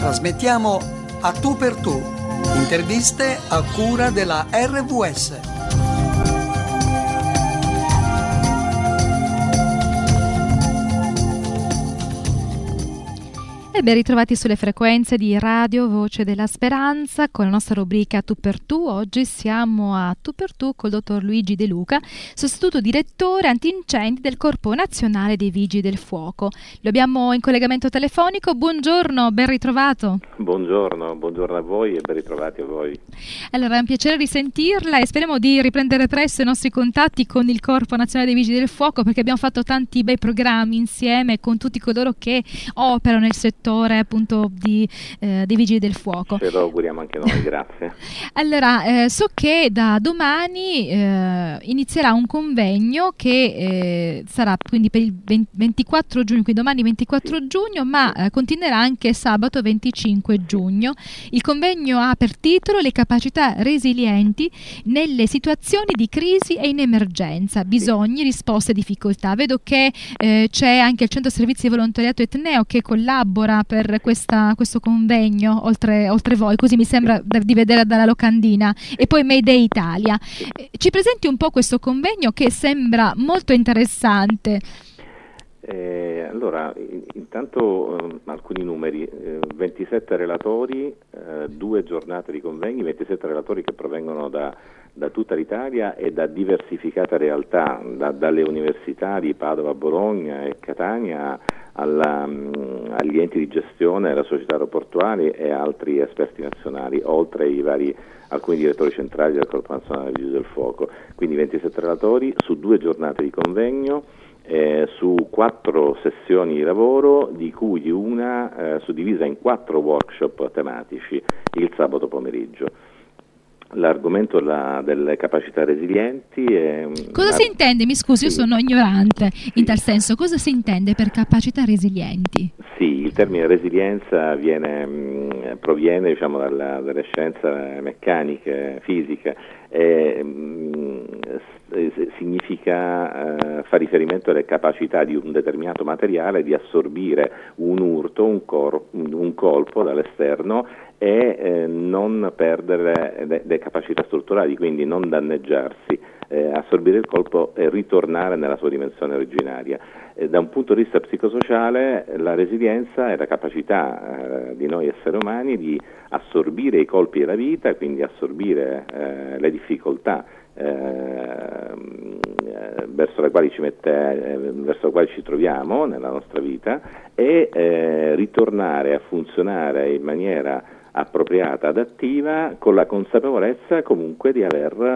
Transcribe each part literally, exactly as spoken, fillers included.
Trasmettiamo a tu per tu, interviste a cura della R V S. E ben ritrovati sulle frequenze di Radio Voce della Speranza con la nostra rubrica Tu per Tu. Oggi siamo a Tu per Tu col dottor Luigi De Luca, sostituto direttore antincendi del Corpo Nazionale dei Vigili del Fuoco. Lo abbiamo in collegamento telefonico. Buongiorno, ben ritrovato. Buongiorno, buongiorno a voi e ben ritrovati a voi. Allora, è un piacere risentirla e speriamo di riprendere presto i nostri contatti con il Corpo Nazionale dei Vigili del Fuoco, perché abbiamo fatto tanti bei programmi insieme con tutti coloro che operano nel settore appunto di, eh, dei Vigili del Fuoco. Ce lo auguriamo anche noi, grazie. Allora, eh, so che da domani eh, inizierà un convegno che eh, sarà quindi per il ventiquattro giugno, quindi domani ventiquattro sì. giugno, ma eh, continuerà anche sabato venticinque giugno. Il convegno ha per titolo Le capacità resilienti nelle situazioni di crisi e in emergenza, bisogni, sì. risposte e difficoltà. Vedo che eh, c'è anche il Centro Servizi di Volontariato Etneo che collabora per questa, questo convegno oltre, oltre voi, così mi sembra di vedere dalla locandina, e poi Mayday Italia. Ci presenti un po' questo convegno che sembra molto interessante. Eh, allora, intanto eh, alcuni numeri, eh, ventisette relatori, eh, due giornate di convegni, ventisette relatori che provengono da, da tutta l'Italia e da diversificate realtà, da, dalle università di Padova, Bologna e Catania alla, mh, agli enti di gestione, alla società aeroportuali e altri esperti nazionali, oltre ai vari alcuni direttori centrali del Corpo Nazionale dei Vigili del Fuoco. Quindi ventisette relatori su due giornate di convegno, Eh, su quattro sessioni di lavoro, di cui una eh, suddivisa in quattro workshop tematici il sabato pomeriggio. L'argomento la, delle capacità resilienti è... Cosa una... si intende? Mi scusi, sì. io sono ignorante sì. in tal senso. Cosa si intende per capacità resilienti? Sì, il termine resilienza viene, mh, proviene diciamo, dalla, dalle scienze meccaniche, fisiche, e, mh, significa eh, fa riferimento alle capacità di un determinato materiale di assorbire un urto, un, cor- un colpo dall'esterno e eh, non perdere le, le capacità strutturali, quindi non danneggiarsi, eh, assorbire il colpo e ritornare nella sua dimensione originaria. Eh, da un punto di vista psicosociale, la resilienza è la capacità eh, di noi esseri umani di assorbire i colpi della vita, quindi assorbire eh, le difficoltà Eh, verso le quali ci mette, eh, verso le quali ci troviamo nella nostra vita e eh, ritornare a funzionare in maniera appropriata, adattiva, con la consapevolezza comunque di aver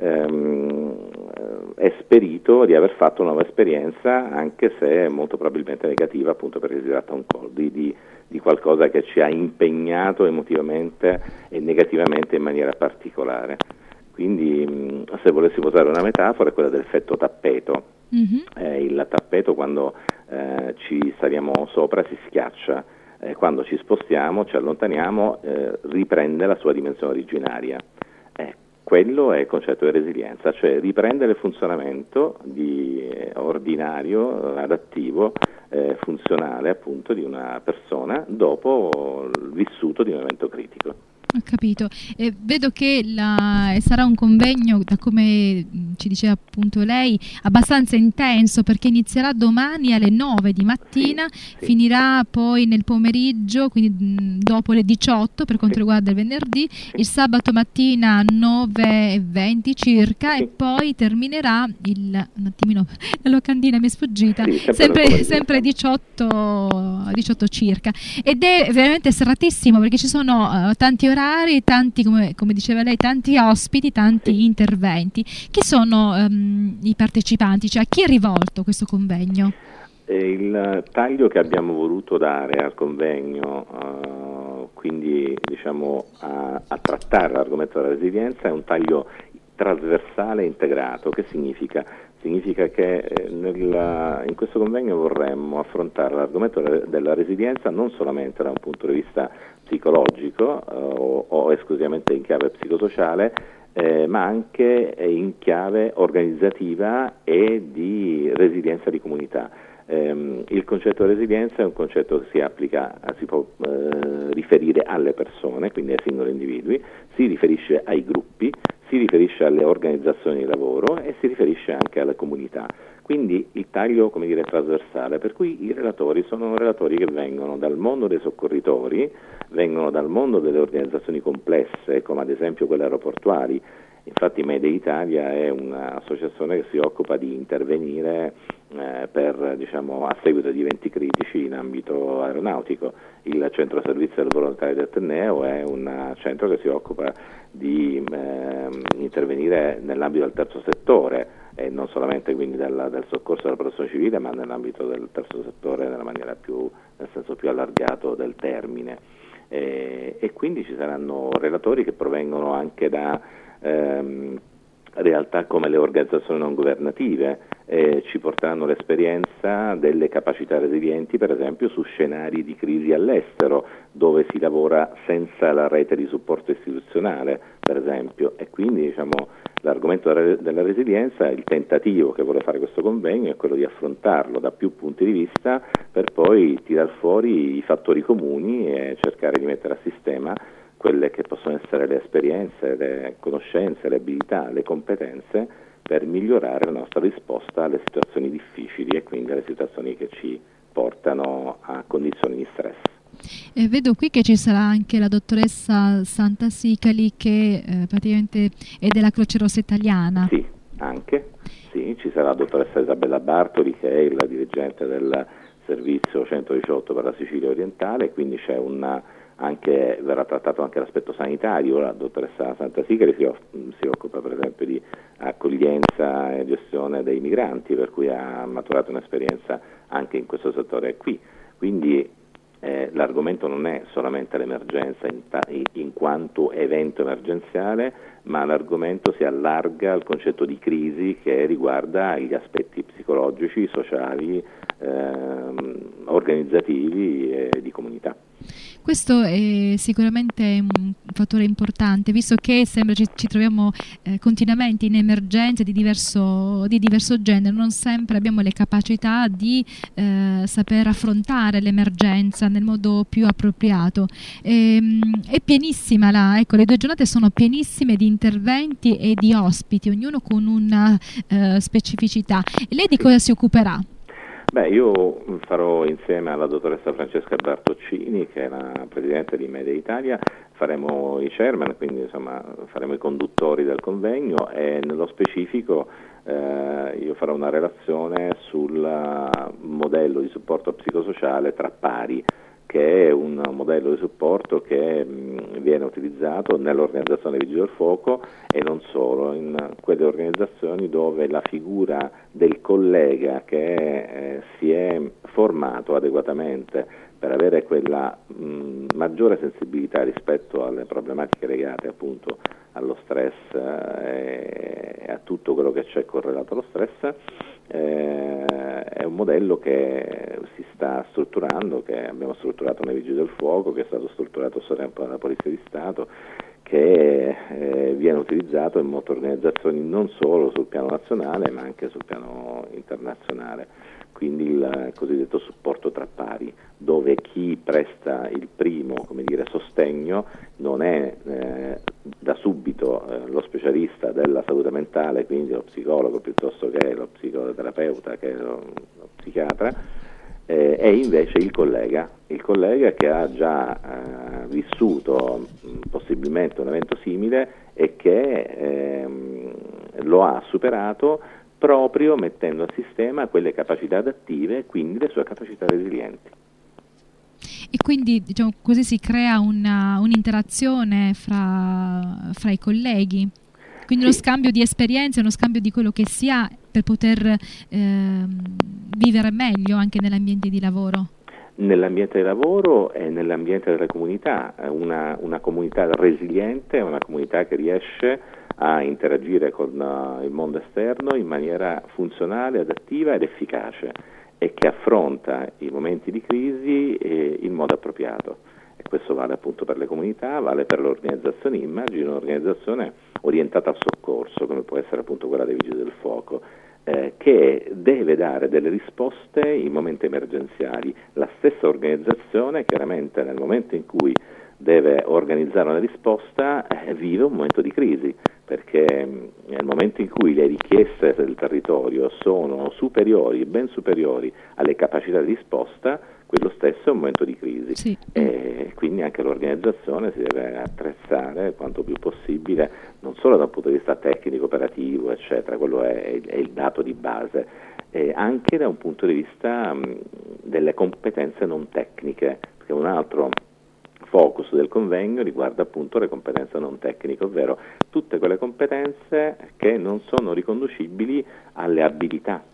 ehm, esperito, di aver fatto una nuova esperienza, anche se molto probabilmente negativa, appunto perché si tratta un po' di, di, di qualcosa che ci ha impegnato emotivamente e negativamente in maniera particolare. Quindi, se volessimo usare una metafora, è quella dell'effetto tappeto. Mm-hmm. Eh, il tappeto, quando eh, ci saliamo sopra, si schiaccia, eh, quando ci spostiamo, ci allontaniamo, eh, riprende la sua dimensione originaria. Eh, quello è il concetto di resilienza, cioè riprendere il funzionamento di, eh, ordinario, adattivo, eh, funzionale appunto di una persona dopo il vissuto di un evento critico. Ho capito. Eh, vedo che la, sarà un convegno, da come ci diceva appunto lei, abbastanza intenso, perché inizierà domani alle nove di mattina, sì, sì. finirà poi nel pomeriggio, quindi mh, dopo le diciotto per quanto sì. riguarda il venerdì, sì. il sabato mattina nove e venti circa sì. e poi terminerà il, un attimino, la locandina mi è sfuggita, sì, sempre, sempre, sempre diciotto, diciotto circa. Ed è veramente serratissimo perché ci sono uh, tanti orari, tanti, come, come diceva lei, tanti ospiti, tanti sì. interventi. Chi sono um, i partecipanti? Cioè, a chi è rivolto questo convegno? Il taglio che abbiamo voluto dare al convegno, uh, quindi diciamo a, a trattare l'argomento della resilienza, è un taglio trasversale e integrato. Che significa? Significa che nel, in questo convegno vorremmo affrontare l'argomento della resilienza non solamente da un punto di vista psicologico eh, o, o esclusivamente in chiave psicosociale, eh, ma anche in chiave organizzativa e di resilienza di comunità. Ehm, il concetto di resilienza è un concetto che si applica, si può eh, riferire alle persone, quindi ai singoli individui, si riferisce ai gruppi, si riferisce alle organizzazioni di lavoro e si riferisce anche alle comunità. Quindi il taglio, come dire, trasversale, per cui i relatori sono relatori che vengono dal mondo dei soccorritori, vengono dal mondo delle organizzazioni complesse, come ad esempio quelle aeroportuali. Infatti Mayday Italia è un'associazione che si occupa di intervenire eh, per, diciamo, a seguito di eventi critici in ambito aeronautico. Il centro servizio del volontario di Ateneo è un centro che si occupa di eh, intervenire nell'ambito del terzo settore e non solamente quindi del, del soccorso della protezione civile, ma nell'ambito del terzo settore nella maniera più, nel senso più allargato del termine. E, e quindi ci saranno relatori che provengono anche da ehm, realtà come le organizzazioni non governative, eh, ci porteranno l'esperienza delle capacità resilienti, per esempio su scenari di crisi all'estero, dove si lavora senza la rete di supporto istituzionale, per esempio, e quindi diciamo l'argomento della resilienza, il tentativo che vuole fare questo convegno è quello di affrontarlo da più punti di vista per poi tirar fuori i fattori comuni e cercare di mettere a sistema quelle che possono essere le esperienze, le conoscenze, le abilità, le competenze per migliorare la nostra risposta alle situazioni difficili e quindi alle situazioni che ci portano a condizioni di stress. E vedo qui che ci sarà anche la dottoressa Santasicali che eh, praticamente è della Croce Rossa Italiana. Sì, anche. Sì, ci sarà la dottoressa Isabella Bartoli che è la dirigente del servizio centodiciotto per la Sicilia orientale, quindi c'è una anche verrà trattato anche l'aspetto sanitario. La dottoressa Santasicali si, si occupa per esempio di accoglienza e gestione dei migranti, per cui ha maturato un'esperienza anche in questo settore qui. Quindi eh, l'argomento non è solamente l'emergenza in, ta- in quanto evento emergenziale, ma l'argomento si allarga al concetto di crisi che riguarda gli aspetti psicologici, sociali, ehm, organizzativi e di comunità. Questo è sicuramente un fattore importante, visto che sembra ci, ci troviamo eh, continuamente in emergenze di diverso, di diverso genere, non sempre abbiamo le capacità di eh, saper affrontare l'emergenza nel modo più appropriato. E, è pienissima la, ecco, le due giornate sono pienissime di interventi e di ospiti, ognuno con una eh, specificità. E lei di cosa si occuperà? Beh, io farò insieme alla dottoressa Francesca Bartoccini, che è la presidente di Mayday Italia, faremo i chairman, quindi insomma faremo i conduttori del convegno e nello specifico eh, io farò una relazione sul modello di supporto psicosociale tra pari, che è un modello di supporto che mh, viene utilizzato nell'organizzazione dei Vigili del Fuoco e non solo, in quelle organizzazioni dove la figura del collega che eh, si è formato adeguatamente per avere quella mh, maggiore sensibilità rispetto alle problematiche legate appunto allo stress eh, e a tutto quello che c'è correlato allo stress, eh, è un modello che si sta strutturando, che abbiamo strutturato nei Vigili del Fuoco, che è stato strutturato a suo tempo dalla Polizia di Stato, che eh, viene utilizzato in molte organizzazioni non solo sul piano nazionale ma anche sul piano internazionale, quindi il cosiddetto supporto tra pari, dove chi presta il primo, come dire, sostegno non è eh, da subito eh, lo specialista della salute mentale, quindi lo psicologo piuttosto che lo psicoterapeuta, che lo, lo psichiatra, eh, è invece il collega, il collega che ha già eh, vissuto mh, possibilmente un evento simile e che ehm, lo ha superato proprio mettendo a sistema quelle capacità adattive e quindi le sue capacità resilienti. E quindi diciamo così si crea una, un'interazione fra, fra i colleghi, quindi sì. Uno scambio di esperienze, uno scambio di quello che si ha per poter eh, vivere meglio anche nell'ambiente di lavoro. Nell'ambiente di lavoro e nell'ambiente delle comunità, una, una comunità resiliente è una comunità che riesce a interagire con uh, il mondo esterno in maniera funzionale, adattiva ed efficace e che affronta i momenti di crisi eh, in modo appropriato. E questo vale appunto per le comunità, vale per le organizzazioni. Immagino un'organizzazione orientata al soccorso, come può essere appunto quella dei Vigili del Fuoco. eh, che deve dare delle risposte in momenti emergenziali. La stessa organizzazione chiaramente nel momento in cui deve organizzare una risposta eh, vive un momento di crisi, perché nel momento in cui le richieste del territorio sono superiori, ben superiori alle capacità di risposta, quello stesso è un momento di crisi. Sì. E quindi anche l'organizzazione si deve attrezzare quanto più possibile, non solo da un punto di vista tecnico, operativo, eccetera, quello è, è il dato di base, eh, anche da un punto di vista mh, delle competenze non tecniche, perché un altro focus del convegno riguarda appunto le competenze non tecniche, ovvero tutte quelle competenze che non sono riconducibili alle abilità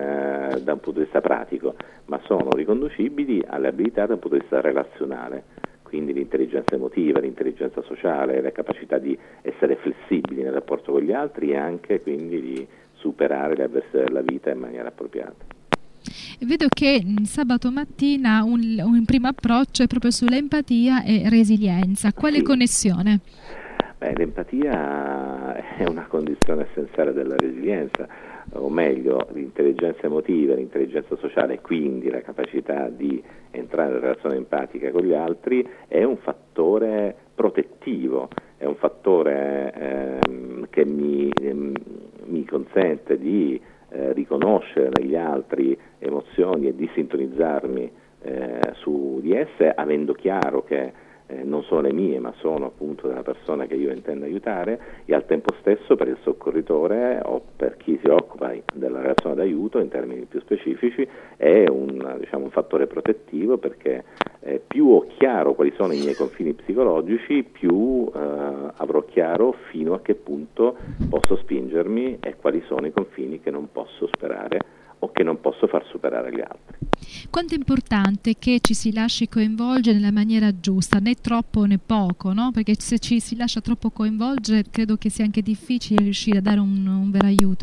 eh, da un punto di vista pratico, ma sono riconducibili alle abilità da un punto di vista relazionale, quindi l'intelligenza emotiva, l'intelligenza sociale, la capacità di essere flessibili nel rapporto con gli altri e anche quindi di superare le avversità della vita in maniera appropriata. Vedo che mh, sabato mattina un, un primo approccio è proprio sull'empatia e resilienza. Quale Sì. connessione? Beh, l'empatia è una condizione essenziale della resilienza, o meglio, l'intelligenza emotiva, l'intelligenza sociale, e quindi la capacità di entrare in relazione empatica con gli altri, è un fattore protettivo, è un fattore ehm, che mi, ehm, mi consente di Eh, riconoscere negli altri emozioni e di sintonizzarmi eh, su di esse, avendo chiaro che eh, non sono le mie, ma sono appunto della persona che io intendo aiutare, e al tempo stesso per il soccorritore o per chi si occupa della relazione d'aiuto in termini più specifici è un, diciamo, un fattore protettivo, perché eh, più ho chiaro quali sono i miei confini psicologici, più eh, avrò chiaro fino a che punto posso spingermi e quali sono i confini che non posso superare o che non posso far superare agli altri. Quanto è importante che ci si lasci coinvolgere nella maniera giusta, né troppo né poco, no? Perché se ci si lascia troppo coinvolgere credo che sia anche difficile riuscire a dare un, un vero aiuto.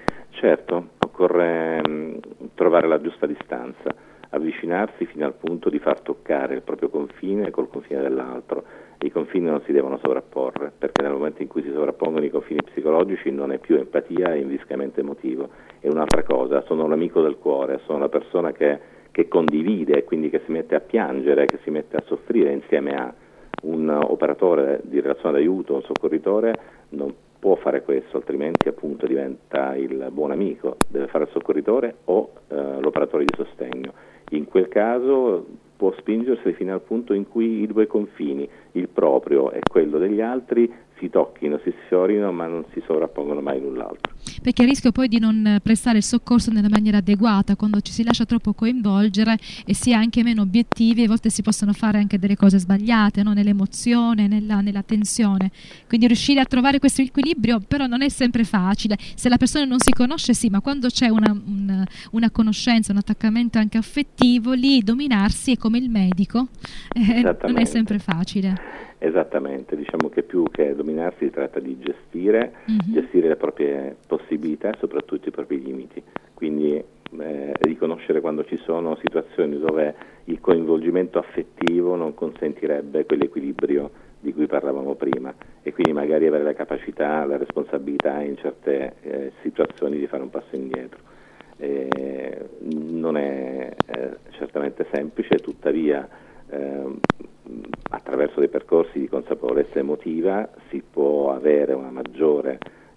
Certo, occorre mh, trovare la giusta distanza, avvicinarsi fino al punto di far toccare il proprio confine col confine dell'altro. I confini non si devono sovrapporre, perché nel momento in cui si sovrappongono i confini psicologici non è più empatia, è invischiamento emotivo. È un'altra cosa, sono l'amico del cuore, sono la persona che, che condivide, quindi che si mette a piangere, che si mette a soffrire insieme a un operatore di relazione d'aiuto, un soccorritore, non può fare questo, altrimenti appunto diventa il buon amico, deve fare il soccorritore o eh, l'operatore di sostegno. In quel caso può spingersi fino al punto in cui i due confini, il proprio e quello degli altri, si tocchino, si sfiorino, ma non si sovrappongono mai l'un l'altro. Perché il rischio poi di non prestare il soccorso nella maniera adeguata, quando ci si lascia troppo coinvolgere e si è anche meno obiettivi, a volte si possono fare anche delle cose sbagliate, no? Nell'emozione, nella, nella tensione. Quindi riuscire a trovare questo equilibrio però non è sempre facile. Se la persona non si conosce sì, ma quando c'è una, una, una conoscenza, un attaccamento anche affettivo, lì dominarsi è come il medico, eh, non è sempre facile. Esattamente, diciamo che più che dominarsi si tratta di gestire, mm-hmm. gestire le proprie possibilità e soprattutto i propri limiti, quindi eh, riconoscere quando ci sono situazioni dove il coinvolgimento affettivo non consentirebbe quell'equilibrio di cui parlavamo prima, e quindi magari avere la capacità, la responsabilità in certe eh, situazioni di fare un passo indietro. Eh, non è eh, certamente semplice, tuttavia eh, attraverso dei percorsi di consapevolezza emotiva si può avere una maggiore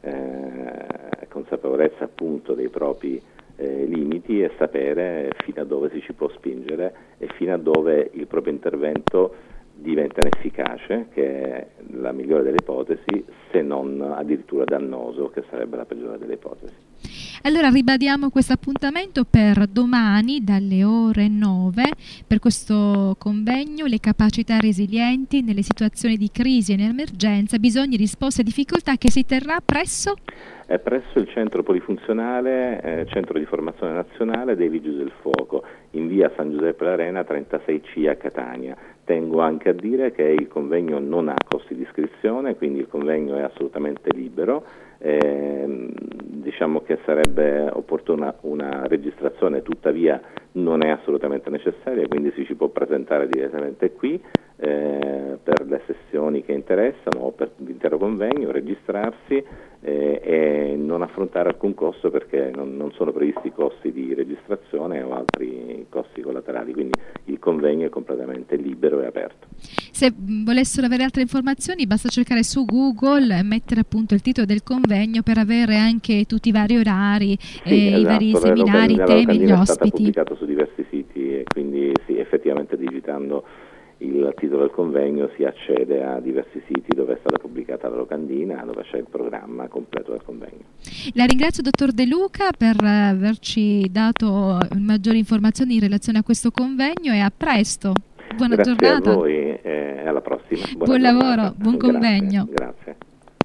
eh, consapevolezza appunto dei propri eh, limiti e sapere fino a dove si ci può spingere e fino a dove il proprio intervento diventa inefficace, che è la migliore delle ipotesi, se non addirittura dannoso, che sarebbe la peggiore delle ipotesi. Allora ribadiamo questo appuntamento per domani dalle ore nove per questo convegno, le capacità resilienti nelle situazioni di crisi e in emergenza, bisogni, risposte e difficoltà, che si terrà presso? È presso il centro polifunzionale, eh, centro di formazione nazionale dei Vigili del Fuoco, in via San Giuseppe l'Arena trentasei C a Catania. Tengo anche a dire che il convegno non ha costi di iscrizione, quindi il convegno è assolutamente libero. Eh, diciamo che sarebbe opportuna una registrazione, tuttavia non è assolutamente necessaria, quindi si ci può presentare direttamente qui eh, per le sessioni che interessano o per l'intero convegno, registrarsi eh, e non affrontare alcun costo, perché non, non sono previsti costi di registrazione o altri costi collaterali, quindi il convegno è completamente libero e aperto. Se volessero avere altre informazioni basta cercare su Google e mettere appunto il titolo del convegno per avere anche tutti i vari orari, sì, eh, esatto, i vari seminari, i temi, gli ospiti. È ospiti. stata pubblicato su diversi siti e quindi sì, effettivamente digitando il titolo del convegno si accede a diversi siti dove è stata pubblicata la locandina, dove c'è il programma completo del convegno. La ringrazio dottor De Luca per averci dato maggiori informazioni in relazione a questo convegno e a presto. Buona Grazie giornata. a voi e alla prossima. Buona buon giornata. lavoro, buon Grazie, convegno. Grazie.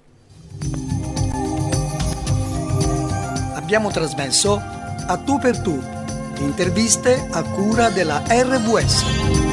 Abbiamo trasmesso A Tu per Tu, interviste a cura della R V S.